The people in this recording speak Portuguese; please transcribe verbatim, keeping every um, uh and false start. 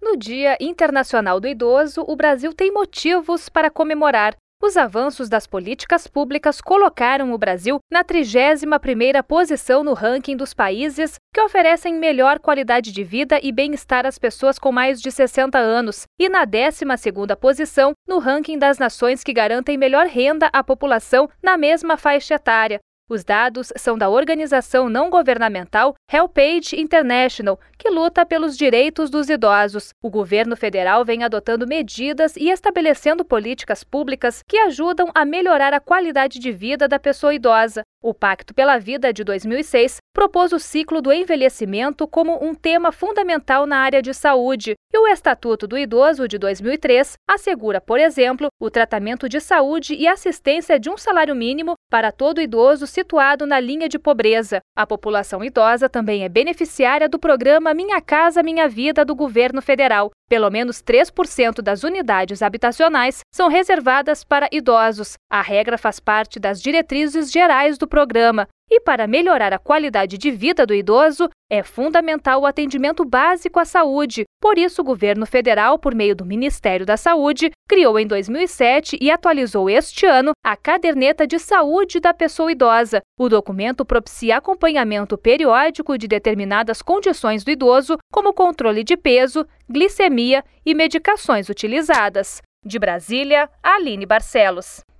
No Dia Internacional do Idoso, o Brasil tem motivos para comemorar. Os avanços das políticas públicas colocaram o Brasil na trigésima primeira posição no ranking dos países que oferecem melhor qualidade de vida e bem-estar às pessoas com mais de sessenta anos e na décima segunda posição no ranking das nações que garantem melhor renda à população na mesma faixa etária. Os dados são da organização não governamental HelpAge International, que luta pelos direitos dos idosos. O governo federal vem adotando medidas e estabelecendo políticas públicas que ajudam a melhorar a qualidade de vida da pessoa idosa. O Pacto pela Vida de dois mil e seis propôs o ciclo do envelhecimento como um tema fundamental na área de saúde, e o Estatuto do Idoso de dois mil e três assegura, por exemplo, o tratamento de saúde e assistência de um salário mínimo para todo idoso situado na linha de pobreza. A população idosa também é beneficiária do programa Minha Casa Minha Vida do governo federal. Pelo menos três por cento das unidades habitacionais são reservadas para idosos. A regra faz parte das diretrizes gerais do programa. E para melhorar a qualidade de vida do idoso, é fundamental o atendimento básico à saúde. Por isso, o governo federal, por meio do Ministério da Saúde, criou em dois mil e sete e atualizou este ano a Caderneta de Saúde da Pessoa Idosa. O documento propicia acompanhamento periódico de determinadas condições do idoso, como controle de peso, glicemia e medicações utilizadas. De Brasília, Aline Barcelos.